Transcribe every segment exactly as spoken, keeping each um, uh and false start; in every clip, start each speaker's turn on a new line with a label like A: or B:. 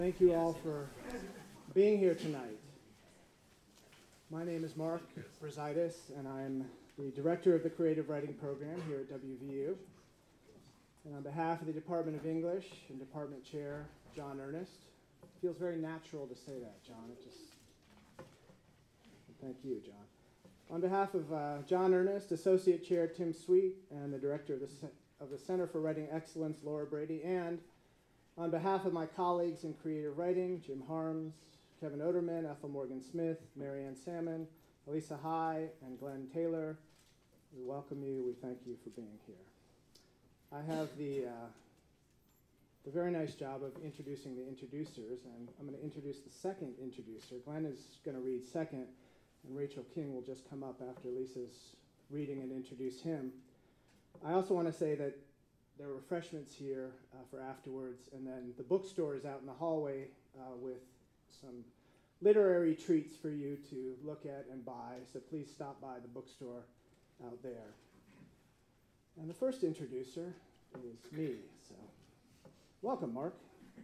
A: Thank you all for being here tonight. My name is Mark Brazaitis, and I'm the director of the Creative Writing Program here at W V U. And on behalf of the Department of English and Department Chair John Ernest, it feels very natural to say that, John. It just thank you, John. On behalf of uh, John Ernest, Associate Chair Tim Sweet, and the Director of the, C- of the Center for Writing Excellence, Laura Brady, and on behalf of my colleagues in creative writing, Jim Harms, Kevin Oderman, Ethel Morgan-Smith, Marianne Salmon, Elisa High, and Glenn Taylor, we welcome you. We thank you for being here. I have the, uh, the very nice job of introducing the introducers, and I'm going to introduce the second introducer. Glenn is going to read second, and Rachel King will just come up after Lisa's reading and introduce him. I also want to say that there are refreshments here uh, for afterwards, and then the bookstore is out in the hallway uh, with some literary treats for you to look at and buy, so please stop by the bookstore out there. And the first introducer is me, so welcome, Mark.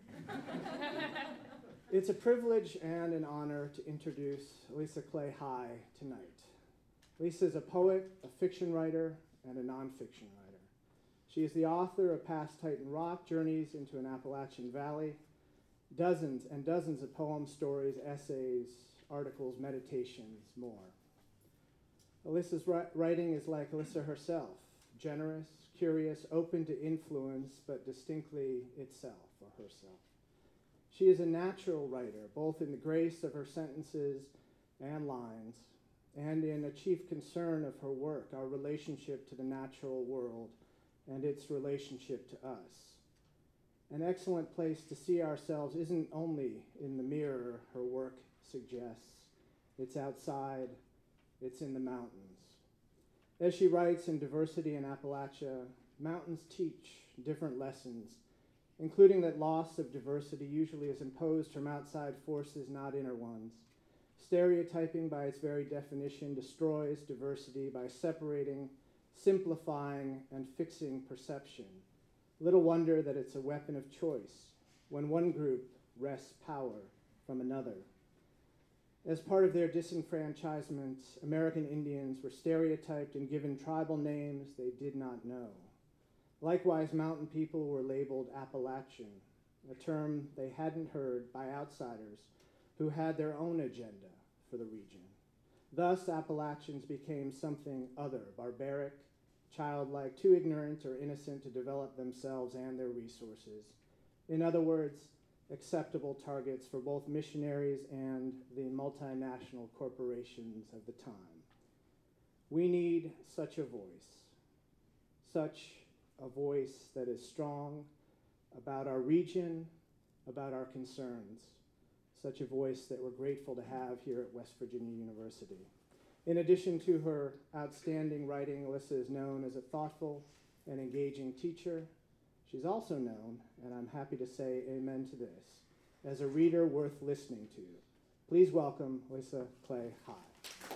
A: It's a privilege and an honor to introduce Lisa Clay High tonight. Lisa is a poet, a fiction writer, and a nonfiction writer. She is the author of Past Titan Rock, Journeys into an Appalachian Valley, dozens and dozens of poems, stories, essays, articles, meditations, more. Alyssa's ri- writing is like Alyssa herself, generous, curious, open to influence, but distinctly itself or herself. She is a natural writer, both in the grace of her sentences and lines, and in a chief concern of her work, our relationship to the natural world and its relationship to us. An excellent place to see ourselves isn't only in the mirror her work suggests. It's outside, it's in the mountains. As she writes in Diversity in Appalachia, mountains teach different lessons, including that loss of diversity usually is imposed from outside forces, not inner ones. Stereotyping, by its very definition, destroys diversity by separating, simplifying, and fixing perception. Little wonder that it's a weapon of choice when one group wrests power from another. As part of their disenfranchisement, American Indians were stereotyped and given tribal names they did not know. Likewise, mountain people were labeled Appalachian, a term they hadn't heard by outsiders who had their own agenda for the region. Thus, Appalachians became something other, barbaric, childlike, too ignorant or innocent to develop themselves and their resources. In other words, acceptable targets for both missionaries and the multinational corporations of the time. We need such a voice, such a voice that is strong about our region, about our concerns, such a voice that we're grateful to have here at West Virginia University. In addition to her outstanding writing, Alyssa is known as a thoughtful and engaging teacher. She's also known, and I'm happy to say amen to this, as a reader worth listening to. Please welcome Lisa Clay High.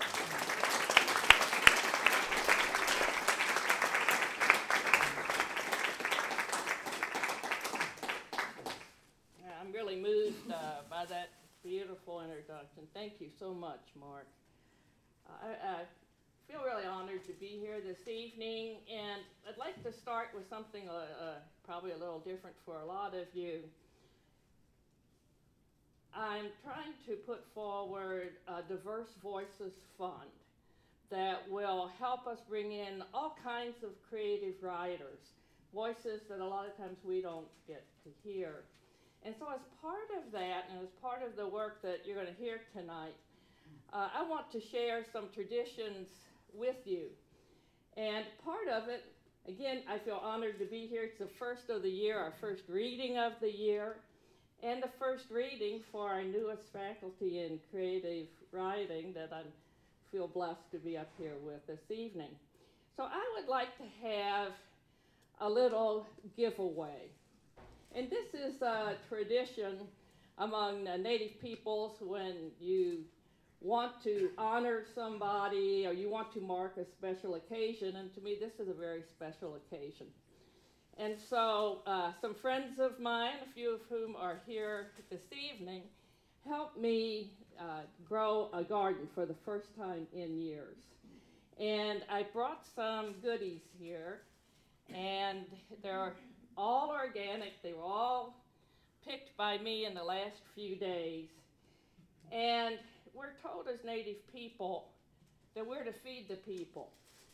B: I'm really moved uh, by that beautiful introduction. Thank you so much, Mark. I, I feel really honored to be here this evening, and I'd like to start with something uh, uh, probably a little different for a lot of you. I'm trying to put forward a Diverse Voices Fund that will help us bring in all kinds of creative writers, voices that a lot of times we don't get to hear. And so as part of that, and as part of the work that you're going to hear tonight, uh, I want to share some traditions with you. And part of it, again, I feel honored to be here. It's the first of the year, our first reading of the year, and the first reading for our newest faculty in creative writing that I feel blessed to be up here with this evening. So I would like to have a little giveaway. And this is a tradition among uh, Native peoples when you want to honor somebody or you want to mark a special occasion, and to me this is a very special occasion. And so uh, some friends of mine, a few of whom are here this evening, helped me uh, grow a garden for the first time in years. And I brought some goodies here, and they're all organic. They were all picked by me in the last few days. And we're told as Native people that we're to feed the people.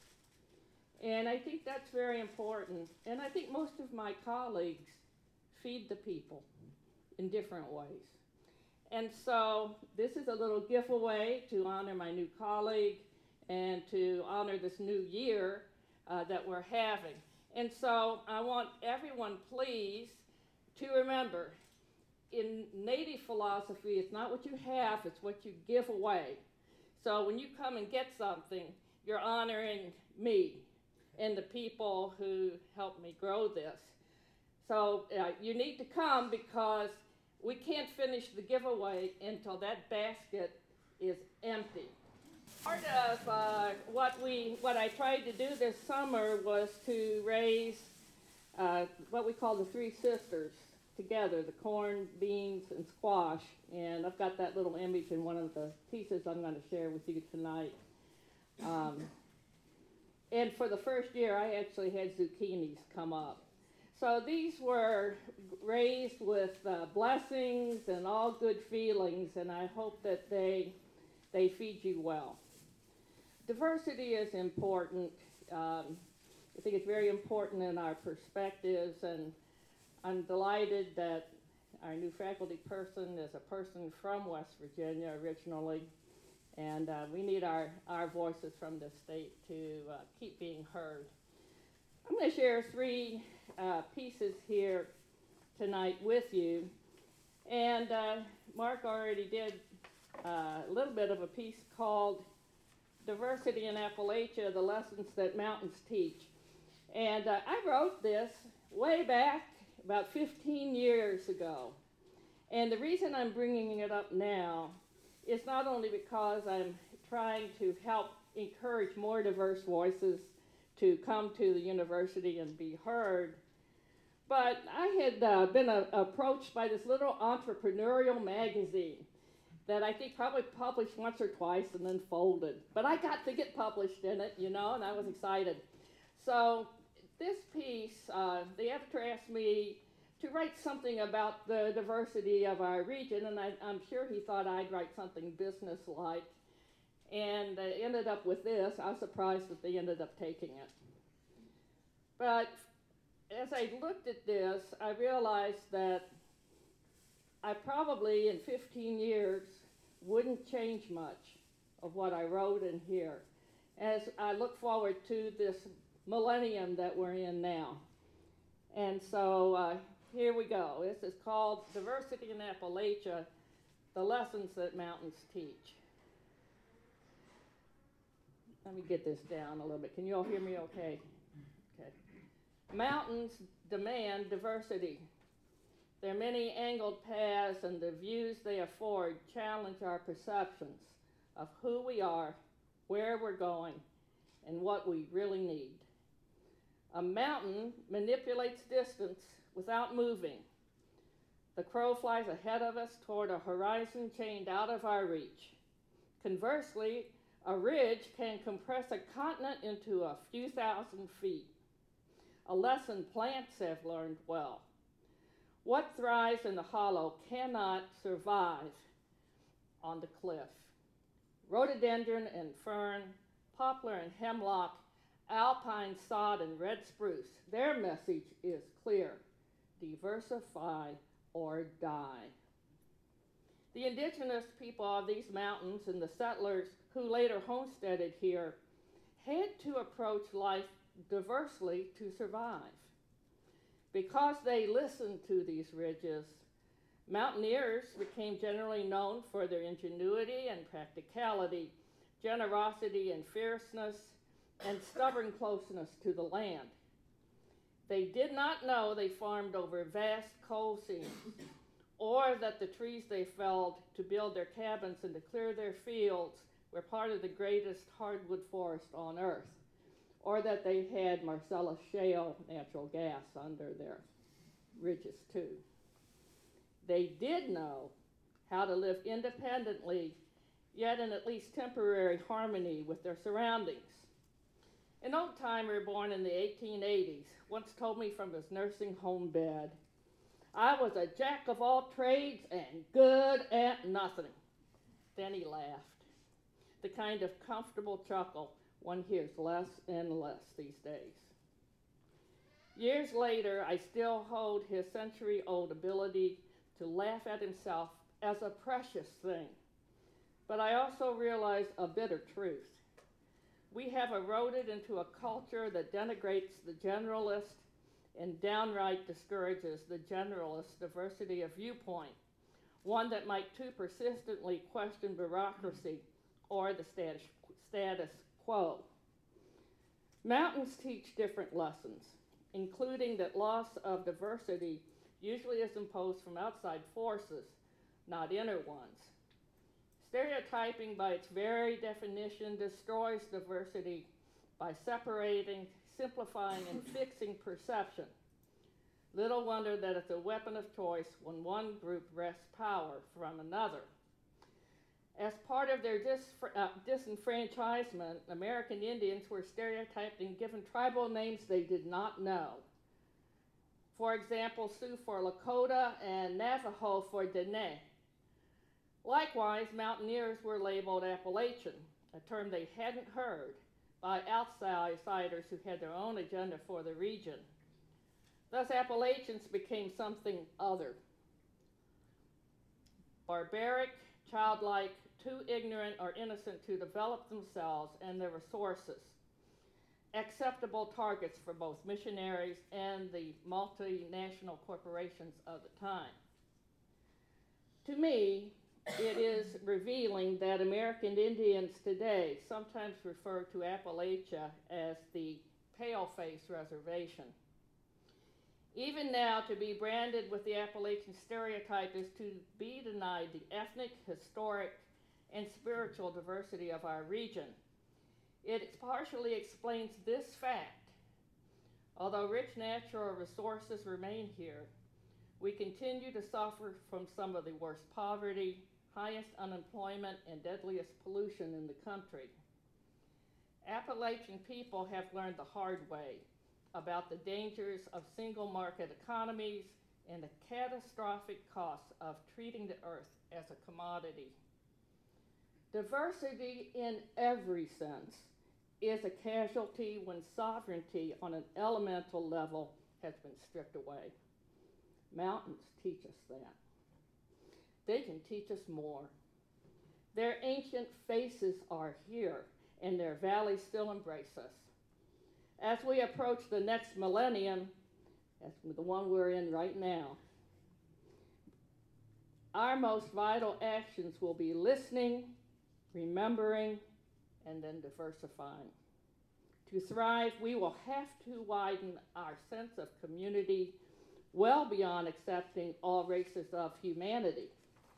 B: And I think that's very important. And I think most of my colleagues feed the people in different ways. And so this is a little giveaway to honor my new colleague and to honor this new year uh, that we're having. And so I want everyone, please, to remember, in Native philosophy, it's not what you have, it's what you give away. So when you come and get something, you're honoring me and the people who helped me grow this. So uh, you need to come because we can't finish the giveaway until that basket is empty. Part of uh, what we, what I tried to do this summer was to raise uh, what we call the three sisters together, the corn, beans, and squash. And I've got that little image in one of the pieces I'm going to share with you tonight. Um, and for the first year, I actually had zucchinis come up. So these were raised with uh, blessings and all good feelings, and I hope that they, they feed you well. Diversity is important. Um, I think it's very important in our perspectives, and I'm delighted that our new faculty person is a person from West Virginia originally, and uh, we need our, our voices from the state to uh, keep being heard. I'm going to share three uh, pieces here tonight with you, and uh, Mark already did uh, a little bit of a piece called Diversity in Appalachia, the Lessons That Mountains Teach. And uh, I wrote this way back about fifteen years ago. And the reason I'm bringing it up now is not only because I'm trying to help encourage more diverse voices to come to the university and be heard, but I had uh, been uh, approached by this little entrepreneurial magazine that I think probably published once or twice and then folded. But I got to get published in it, you know, and I was excited. So this piece, uh, the editor asked me to write something about the diversity of our region, and I, I'm sure he thought I'd write something business-like. And I ended up with this. I was surprised that they ended up taking it. But as I looked at this, I realized that I probably, in fifteen years, wouldn't change much of what I wrote in here as I look forward to this millennium that we're in now. And so uh, here we go. This is called Diversity in Appalachia, the Lessons That Mountains Teach. Let me get this down a little bit. Can you all hear me okay? Okay. Mountains demand diversity. Their many angled paths and the views they afford challenge our perceptions of who we are, where we're going, and what we really need. A mountain manipulates distance without moving. The crow flies ahead of us toward a horizon chained out of our reach. Conversely, a ridge can compress a continent into a few thousand feet, a lesson plants have learned well. What thrives in the hollow cannot survive on the cliff. Rhododendron and fern, poplar and hemlock, alpine sod and red spruce, their message is clear: diversify or die. The indigenous people of these mountains and the settlers who later homesteaded here had to approach life diversely to survive. Because they listened to these ridges, mountaineers became generally known for their ingenuity and practicality, generosity and fierceness, and stubborn closeness to the land. They did not know they farmed over vast coal seams, or that the trees they felled to build their cabins and to clear their fields were part of the greatest hardwood forest on earth, or that they had Marcellus shale natural gas under their ridges too. They did know how to live independently, yet in at least temporary harmony with their surroundings. An old-timer born in the eighteen eighties once told me from his nursing home bed, "I was a jack of all trades and good at nothing." Then he laughed, the kind of comfortable chuckle one hears less and less these days. Years later, I still hold his century-old ability to laugh at himself as a precious thing. But I also realize a bitter truth. We have eroded into a culture that denigrates the generalist and downright discourages the generalist diversity of viewpoint, one that might too persistently question bureaucracy or the status, status quo. Mountains teach different lessons, including that loss of diversity usually is imposed from outside forces, not inner ones. Stereotyping, by its very definition, destroys diversity by separating, simplifying, and fixing perception. Little wonder that it's a weapon of choice when one group wrests power from another. As part of their dis- uh, disenfranchisement, American Indians were stereotyped and given tribal names they did not know. For example, Sioux for Lakota and Navajo for Dene. Likewise, mountaineers were labeled Appalachian, a term they hadn't heard, by outsiders who had their own agenda for the region. Thus, Appalachians became something other. Barbaric, childlike, too ignorant or innocent to develop themselves and their resources. Acceptable targets for both missionaries and the multinational corporations of the time. To me, it is revealing that American Indians today sometimes refer to Appalachia as the Paleface Reservation. Even now, to be branded with the Appalachian stereotype is to be denied the ethnic, historic, and spiritual diversity of our region. It partially explains this fact. Although rich natural resources remain here, we continue to suffer from some of the worst poverty, highest unemployment, and deadliest pollution in the country. Appalachian people have learned the hard way about the dangers of single market economies and the catastrophic costs of treating the earth as a commodity. Diversity in every sense is a casualty when sovereignty on an elemental level has been stripped away. Mountains teach us that. They can teach us more. Their ancient faces are here, and their valleys still embrace us. As we approach the next millennium, that's the one we're in right now, our most vital actions will be listening, remembering, and then diversifying. To thrive, we will have to widen our sense of community well beyond accepting all races of humanity.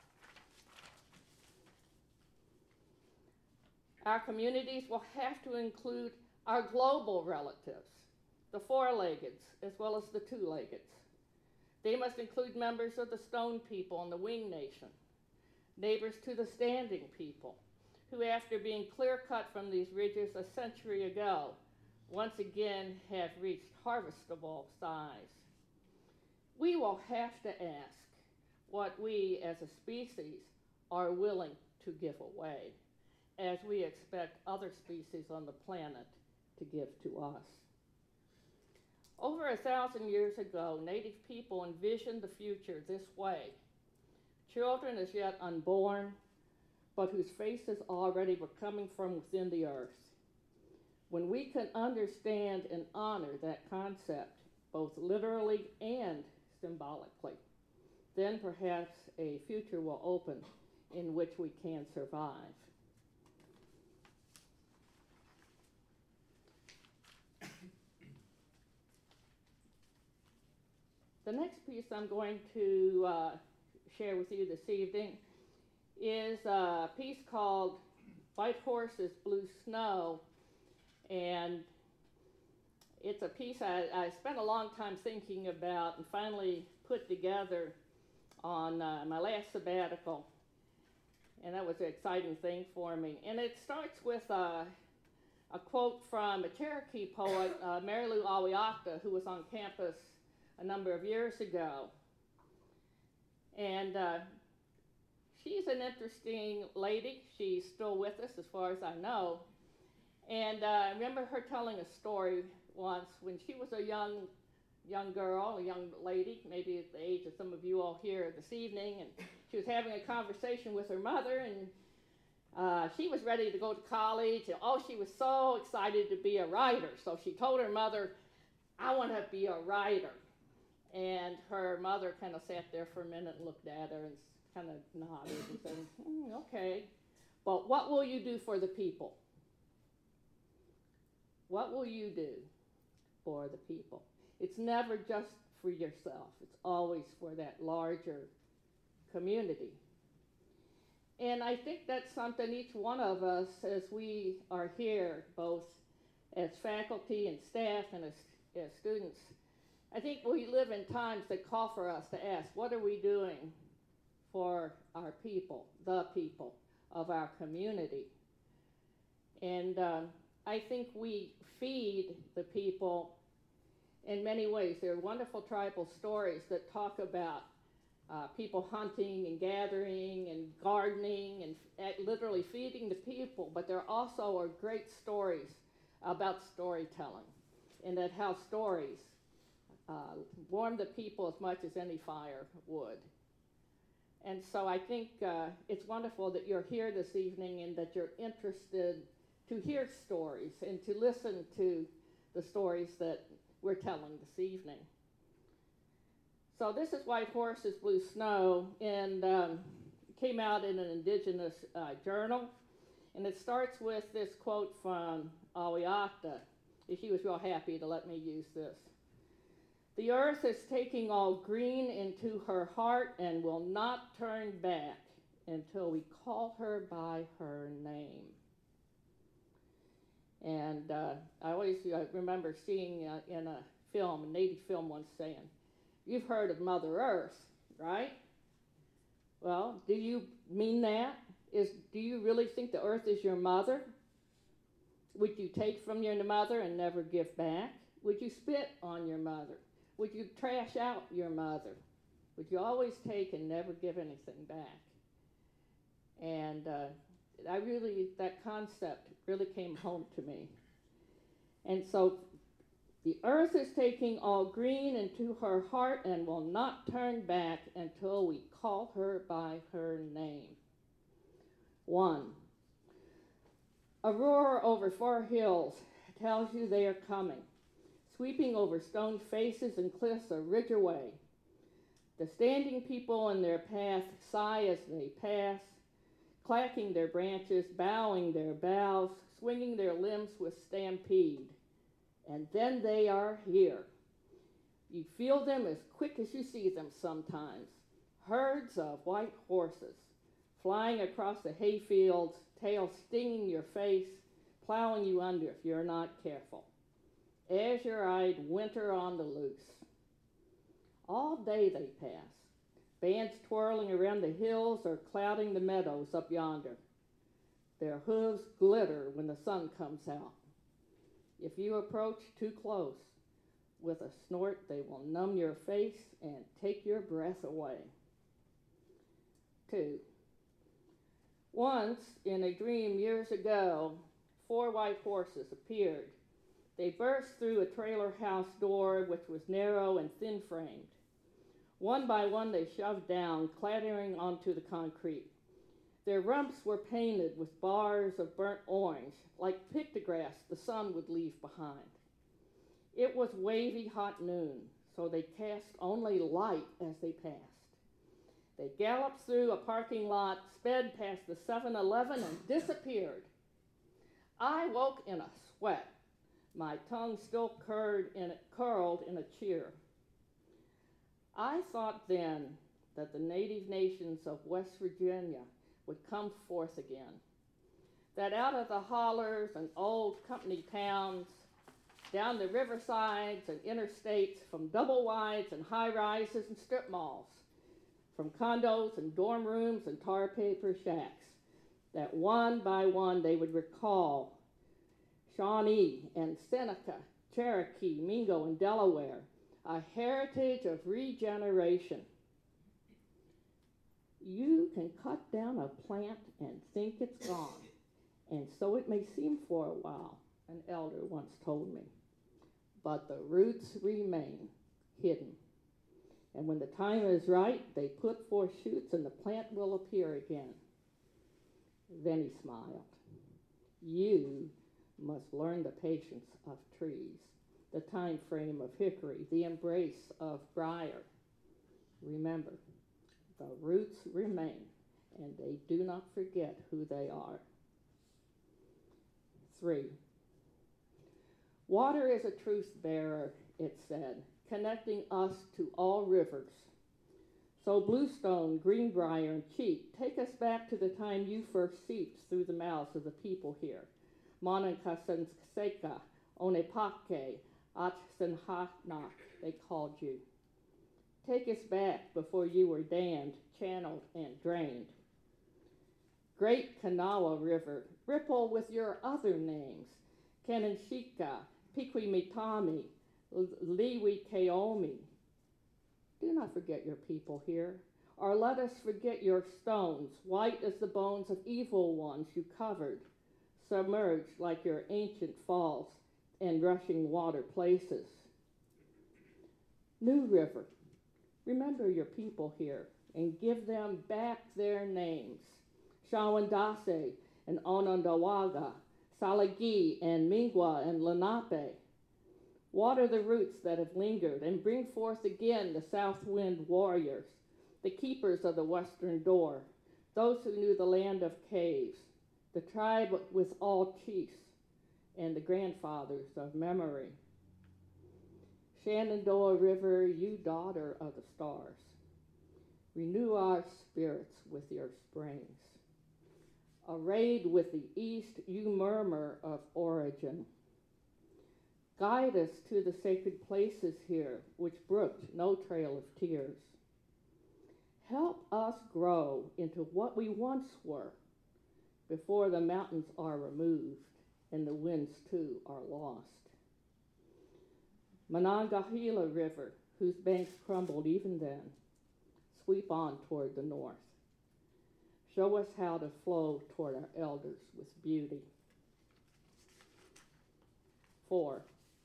B: Our communities will have to include our global relatives, the four-leggeds as well as the two-leggeds. They must include members of the Stone people and the Wing Nation, neighbors to the Standing people, who after being clear-cut from these ridges a century ago, once again have reached harvestable size. We will have to ask what we as a species are willing to give away, as we expect other species on the planet to give to us. Over a thousand years ago, Native people envisioned the future this way. Children as yet unborn, but whose faces already were coming from within the earth. When we can understand and honor that concept, both literally and symbolically, then perhaps a future will open in which we can survive. The next piece I'm going to uh, share with you this evening is a piece called White Horses, Blue Snow, and it's a piece I, I spent a long time thinking about and finally put together on uh, my last sabbatical. And that was an exciting thing for me. And it starts with uh, a quote from a Cherokee poet, uh, Mary Lou Awiakta, who was on campus a number of years ago. And uh, she's an interesting lady. She's still with us as far as I know. And uh, I remember her telling a story once when she was a young young girl, a young lady, maybe at the age of some of you all here this evening, and she was having a conversation with her mother, and uh, she was ready to go to college, and oh, she was so excited to be a writer. So she told her mother, I want to be a writer. And her mother kind of sat there for a minute and looked at her and kind of nodded and said, mm, okay, but what will you do for the people? What will you do for the people? It's never just for yourself. It's always for that larger community. And I think that's something each one of us, as we are here, both as faculty and staff and as, as students, I think we live in times that call for us to ask, what are we doing for our people, the people of our community? And um, I think we feed the people in many ways. There are wonderful tribal stories that talk about uh, people hunting and gathering and gardening and f- literally feeding the people, but there also are great stories about storytelling, and that how stories uh, warm the people as much as any fire would. And so I think uh, it's wonderful that you're here this evening and that you're interested to hear stories and to listen to the stories that we're telling this evening. So this is White Horses, Blue Snow, and um, came out in an indigenous uh, journal. And it starts with this quote from Awiakta. She was real happy to let me use this. The earth is taking all green into her heart and will not turn back until we call her by her name. And uh, I always uh, remember seeing uh, in a film, a Native film once saying, you've heard of Mother Earth, right? Well, do you mean that? Is, do you really think the earth is your mother? Would you take from your mother and never give back? Would you spit on your mother? Would you trash out your mother? Would you always take and never give anything back? And uh, I really, that concept really came home to me. And so the earth is taking all green into her heart and will not turn back until we call her by her name. One, a roar over far hills tells you they are coming, sweeping over stone faces and cliffs a ridge away. The standing people in their path sigh as they pass, clacking their branches, bowing their boughs, swinging their limbs with stampede. And then they are here. You feel them as quick as you see them sometimes. Herds of white horses flying across the hayfields, tails stinging your face, plowing you under if you're not careful. Azure-eyed winter on the loose. All day they pass, bands twirling around the hills or clouding the meadows up yonder. Their hooves glitter when the sun comes out. If you approach too close, with a snort they will numb your face and take your breath away. Two. Once, in a dream years ago, four white horses appeared. They burst through a trailer house door, which was narrow and thin-framed. One by one they shoved down, clattering onto the concrete. Their rumps were painted with bars of burnt orange, like pictographs the sun would leave behind. It was wavy hot noon, so they cast only light as they passed. They galloped through a parking lot, sped past the seven eleven, and disappeared. I woke in a sweat, my tongue still curled in, curled in a cheer. I thought then that the native nations of West Virginia would come forth again, that out of the hollers and old company towns, down the riversides and interstates, from double wides and high rises and strip malls, from condos and dorm rooms and tar paper shacks, that one by one they would recall Shawnee and Seneca, Cherokee, Mingo, and Delaware, a heritage of regeneration. You can cut down a plant and think it's gone, and so it may seem for a while, an elder once told me. But the roots remain hidden. And when the time is right, they put forth shoots and the plant will appear again. Then he smiled. You must learn the patience of trees, the time frame of hickory, the embrace of briar. Remember, the roots remain, and they do not forget who they are. Three, water is a truth bearer, it said, connecting us to all rivers. So Bluestone, Greenbrier, and Cheat take us back to the time you first seeped through the mouths of the people here. Monocasanseka, Onepake, Atsenhana, they called you. Take us back before you were dammed, channeled, and drained. Great Kanawha River, ripple with your other names, Kananshika, Piquimitami, Liwi Kaomi. Do not forget your people here, or let us forget your stones, white as the bones of evil ones you covered, submerged like your ancient falls and rushing water places. New River, remember your people here and give them back their names. Shawandase and Onondawaga, Salagi and Mingwa and Lenape. Water the roots that have lingered and bring forth again the south wind warriors, the keepers of the western door, those who knew the land of caves, the tribe with all chiefs, and the grandfathers of memory. Shenandoah River, you daughter of the stars, renew our spirits with your springs. Arrayed with the east, you murmur of origin. Guide us to the sacred places here, which brooked no trail of tears. Help us grow into what we once were, before the mountains are removed and the winds too are lost. Monongahela River, whose banks crumbled even then, sweep on toward the north. Show us how to flow toward our elders with beauty. Four,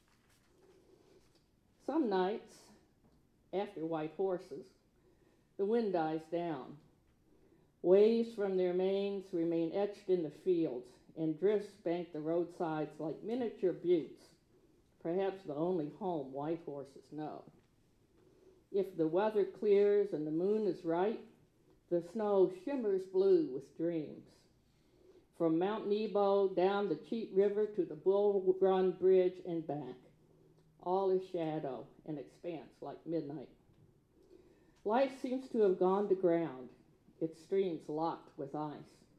B: some nights, after white horses, the wind dies down. Waves from their mains remain etched in the fields, and drifts bank the roadsides like miniature buttes, perhaps the only home white horses know. If the weather clears and the moon is right, the snow shimmers blue with dreams. From Mount Nebo down the Cheat River to the Bull Run Bridge and back, all is shadow and expanse like midnight. Life seems to have gone to ground, its streams locked with ice.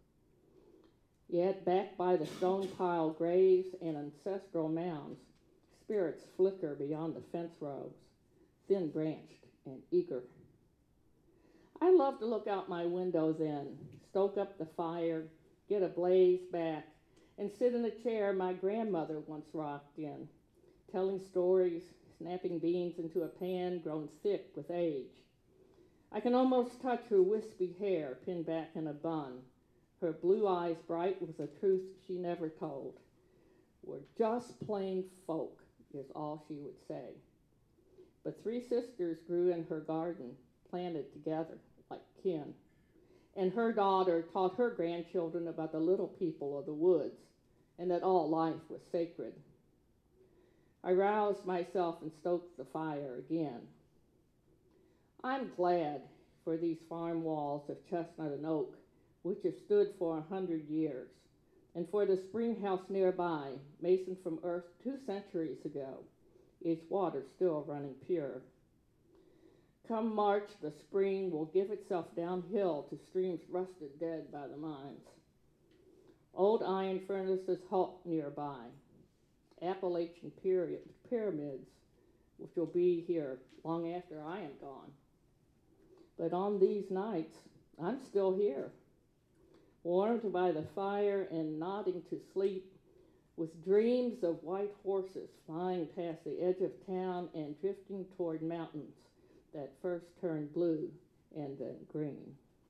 B: Yet back by the stone pile graves and ancestral mounds, spirits flicker beyond the fence rows, thin branched and eager. I love to look out my window then, stoke up the fire, get a blaze back, and sit in a chair my grandmother once rocked in, telling stories, snapping beans into a pan grown thick with age. I can almost touch her wispy hair pinned back in a bun, her blue eyes bright with a truth she never told. We're just plain folk, is all she would say. But three sisters grew in her garden, planted together like kin. And her daughter taught her grandchildren about the little people of the woods and that all life was sacred. I roused myself and stoked the fire again. I'm glad for these farm walls of chestnut and oak, which have stood for a hundred years, and for the spring house nearby, masoned from earth two centuries ago, its water still running pure. Come March, the spring will give itself downhill to streams rusted dead by the mines. Old iron furnaces halt nearby. Appalachian period, pyramids, which will be here long after I am gone. But on these nights, I'm still here, warmed by the fire and nodding to sleep, with dreams of white horses flying past the edge of town and drifting toward mountains that first turned blue and then green.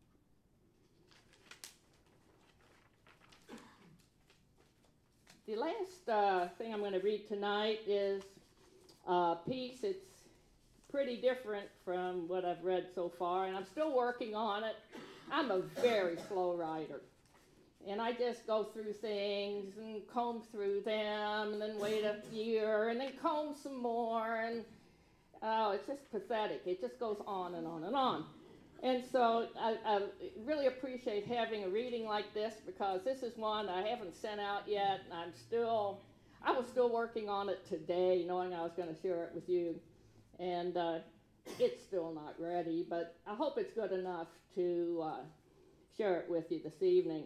B: The last uh, thing I'm going to read tonight is a piece. It's pretty different from what I've read so far, and I'm still working on it. I'm a very slow writer, and I just go through things and comb through them, and then wait a year, and then comb some more, and oh, it's just pathetic. It just goes on and on and on. And so I, I really appreciate having a reading like this, because this is one I haven't sent out yet. And I'm still, I was still working on it today, knowing I was going to share it with you. And uh, it's still not ready, but I hope it's good enough to uh, share it with you this evening.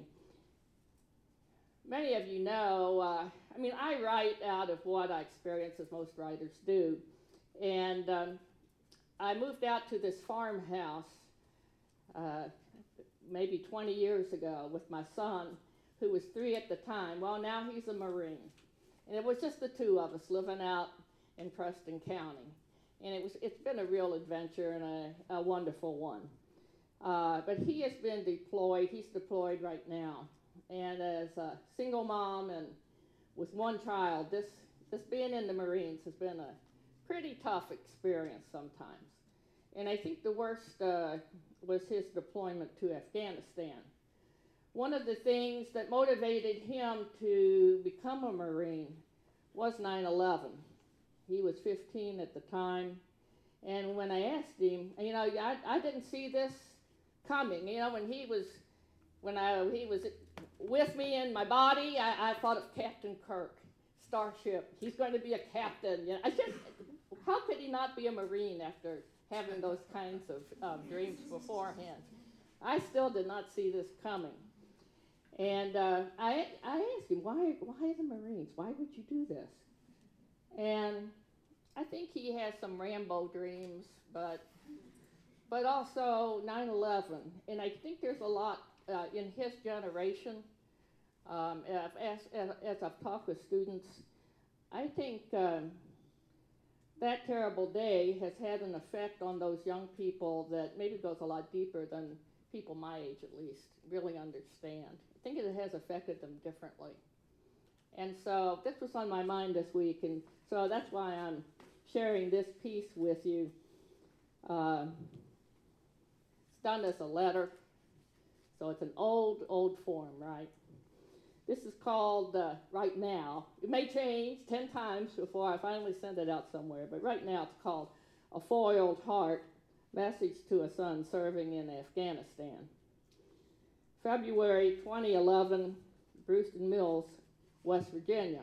B: Many of you know, uh, I mean, I write out of what I experience, as most writers do. And um, I moved out to this farmhouse Uh, maybe twenty years ago with my son, who was three at the time. Well, now he's a Marine. And it was just the two of us living out in Preston County. And it was, it's been a real adventure and a, a wonderful one. Uh, but he has been deployed. He's deployed right now. And as a single mom and with one child, this, this being in the Marines has been a pretty tough experience sometimes. And I think the worst uh, was his deployment to Afghanistan. One of the things that motivated him to become a Marine was nine eleven. He was fifteen at the time, and when I asked him, you know, I, I didn't see this coming. You know, when he was, when I, he was with me in my body, I, I thought of Captain Kirk, Starship. He's going to be a captain. You know, I just, how could he not be a Marine after having those kinds of um, dreams beforehand? I still did not see this coming. And uh, I, I asked him, why, why the Marines? Why would you do this? And I think he has some Rambo dreams, but, but also nine eleven. And I think there's a lot uh, in his generation. Um, as, as, as I've talked with students, I think um, that terrible day has had an effect on those young people that maybe goes a lot deeper than people my age, at least, really understand. I think it has affected them differently. And so this was on my mind this week, and so that's why I'm sharing this piece with you. Uh, it's done as a letter, so it's an old, old form, right? This is called uh, Right Now. It may change ten times before I finally send it out somewhere, but right now it's called A Foiled Heart, Message to a Son Serving in Afghanistan. February twenty eleven, Brewston Mills, West Virginia.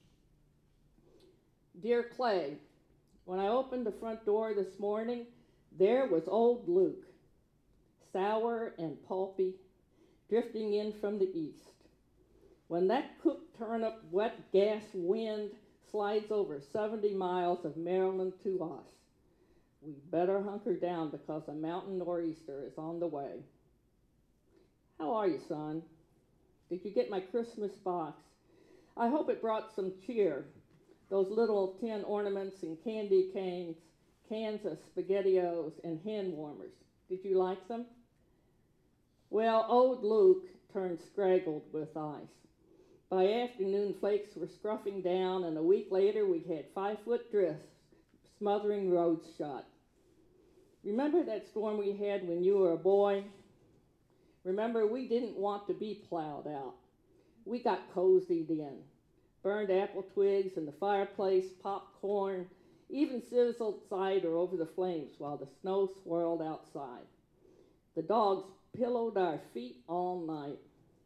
B: Dear Clay, when I opened the front door this morning, there was old Luke, sour and pulpy, drifting in from the east. When that cooked turnip wet gas wind slides over seventy miles of Maryland to us, we better hunker down because a mountain nor'easter is on the way. How are you, son? Did you get my Christmas box? I hope it brought some cheer. Those little tin ornaments and candy canes, cans of SpaghettiOs, and hand warmers. Did you like them? Well, old Luke turned scraggled with ice. By afternoon, flakes were scruffing down, and a week later we had five-foot drifts smothering roads shut. Remember that storm we had when you were a boy? Remember, we didn't want to be plowed out. We got cozied in. Burned apple twigs in the fireplace, popcorn, even sizzled cider over the flames while the snow swirled outside. The dogs pillowed our feet all night.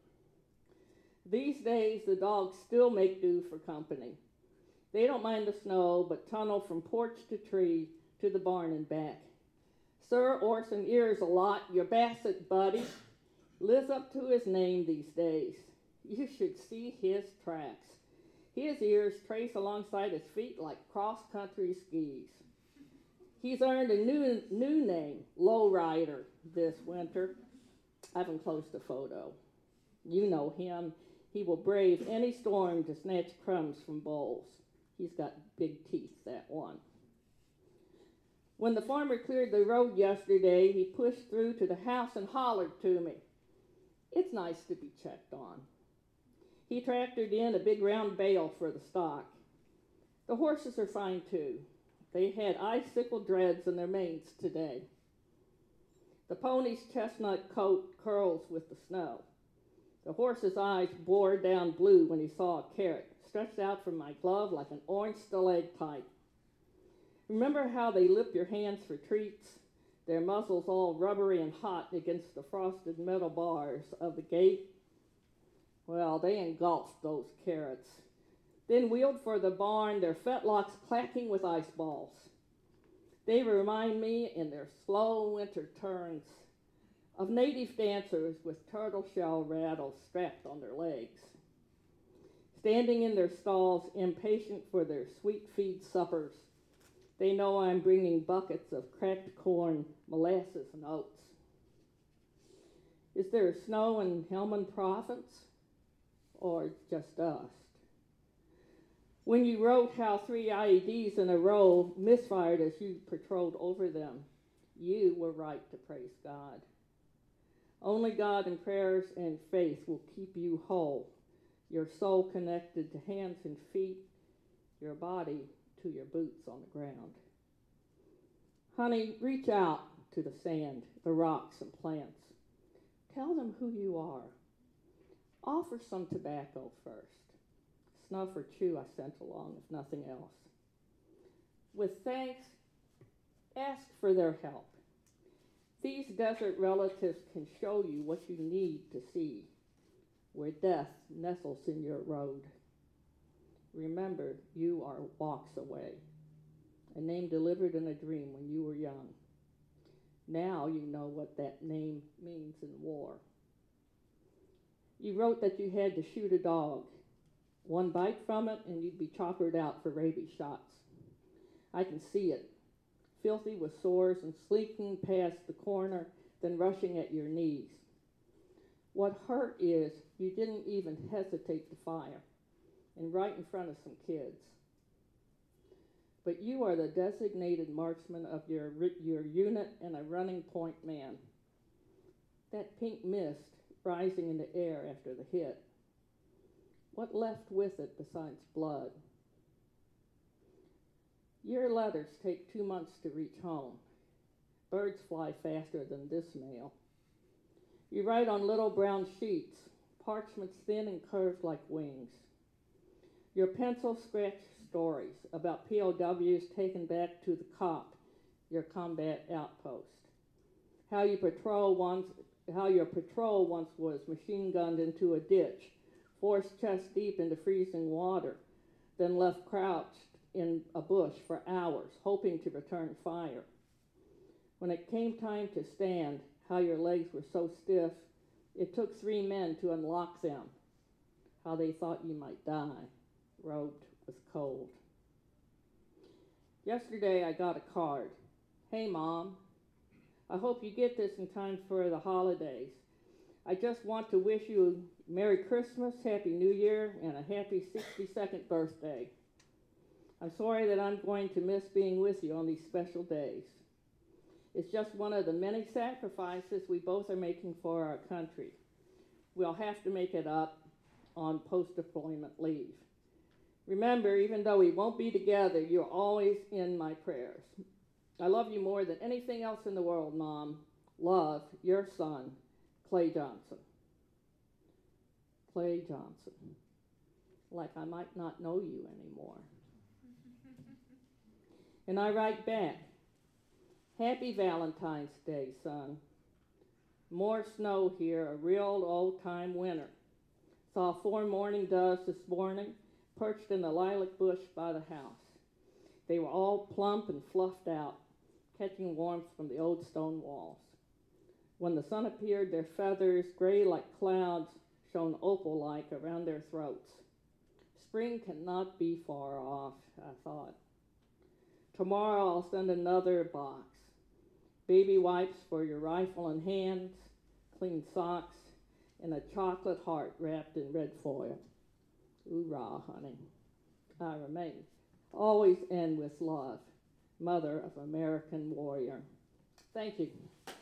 B: These days, the dogs still make do for company. They don't mind the snow, but tunnel from porch to tree to the barn and back. Sir Orson Ears a lot, your Basset buddy, lives up to his name these days. You should see his tracks. His ears trace alongside his feet like cross-country skis. He's earned a new, new name, Lowrider, this winter. I've enclosed a photo. You know him. He will brave any storm to snatch crumbs from bowls. He's got big teeth, that one. When the farmer cleared the road yesterday, he pushed through to the house and hollered to me. It's nice to be checked on. He tractored in a big round bale for the stock. The horses are fine too. They had icicle dreads in their manes today. The pony's chestnut coat curls with the snow. The horse's eyes bored down blue when he saw a carrot stretched out from my glove like an orange stalactite. Remember how they lip your hands for treats, their muzzles all rubbery and hot against the frosted metal bars of the gate? Well, they engulfed those carrots, then wheeled for the barn, their fetlocks clacking with ice balls. They remind me, in their slow winter turns, of native dancers with turtle shell rattles strapped on their legs, standing in their stalls, impatient for their sweet feed suppers. They know I'm bringing buckets of cracked corn, molasses, and oats. Is there snow in Helmand Province, or just dust? When you wrote how three I E Ds in a row misfired as you patrolled over them, you were right to praise God. Only God and prayers and faith will keep you whole, your soul connected to hands and feet, your body to your boots on the ground. Honey, reach out to the sand, the rocks and plants. Tell them who you are. Offer some tobacco first. Snuff or chew I sent along, if nothing else. With thanks, ask for their help. These desert relatives can show you what you need to see, where death nestles in your road. Remember, you are walks away, a name delivered in a dream when you were young. Now you know what that name means in war. You wrote that you had to shoot a dog. One bite from it and you'd be choppered out for rabies shots. I can see it, filthy with sores and slinking past the corner, then rushing at your knees. What hurt is you didn't even hesitate to fire, and right in front of some kids. But you are the designated marksman of your, your unit and a running point man. That pink mist rising in the air after the hit. What left with it besides blood? Your letters take two months to reach home. Birds fly faster than this mail. You write on little brown sheets, parchments thin and curved like wings. Your pencil scratched stories about P O Ws taken back to the C O P, your combat outpost. How you patrol once, how your patrol once was machine gunned into a ditch, forced chest deep into freezing water, then left crouched in a bush for hours, hoping to return fire. When it came time to stand, how your legs were so stiff, it took three men to unlock them. How they thought you might die, robed with cold. Yesterday I got a card. Hey, Mom, I hope you get this in time for the holidays. I just want to wish you Merry Christmas, Happy New Year, and a happy sixty-second birthday. I'm sorry that I'm going to miss being with you on these special days. It's just one of the many sacrifices we both are making for our country. We'll have to make it up on post-deployment leave. Remember, even though we won't be together, you're always in my prayers. I love you more than anything else in the world, Mom. Love, your son, Clay Johnson. Clay Johnson. Like I might not know you anymore. And I write back, Happy Valentine's Day, son. More snow here, a real old-time winter. Saw four mourning doves this morning, perched in the lilac bush by the house. They were all plump and fluffed out, catching warmth from the old stone walls. When the sun appeared, their feathers, gray like clouds, shone opal-like around their throats. Spring cannot be far off, I thought. Tomorrow I'll send another box. Baby wipes for your rifle and hands, clean socks, and a chocolate heart wrapped in red foil. Hoorah, honey. I remain. Always end with love. Mother of American warrior. Thank you.